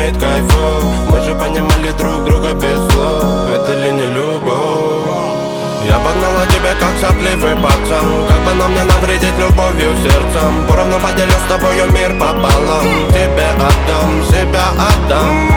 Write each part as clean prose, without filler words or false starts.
имеет кайфов. Мы же понимали друг друга без слов. Это ли не любовь? Я погнала тебя как сопливый пацан. Как бы нам не навредить любовью сердцем. Поровну поделю с тобою мир пополам. Тебе отдам, себя отдам.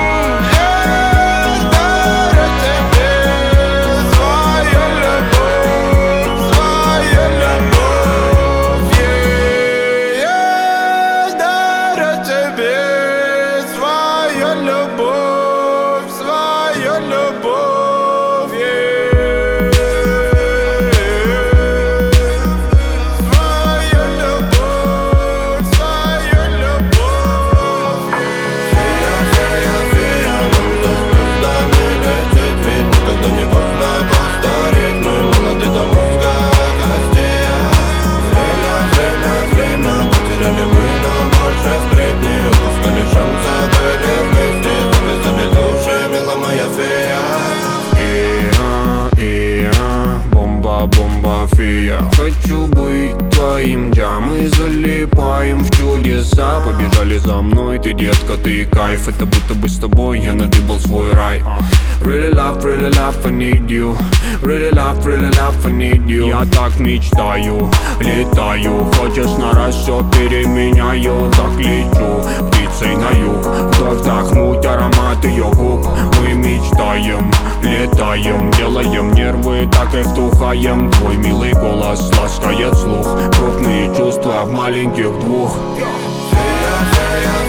Бомба, фея. Хочу быть твоим, да, мы залипаем в чудеса. Побежали за мной, ты детка, ты кайф. Это будто бы с тобой я надыбал свой рай. Really love, I need you. Really love, I need you. Я так мечтаю, летаю. Хочешь на раз, все переменяю. Так лечу, птицей на юг. Вдохнуть аромат ее губ. Мы мечтаем, летаем. Делаем нервы, так и вдухаем. Твой милый голос ласкает слух. Крупные чувства в маленьких двух. Фея,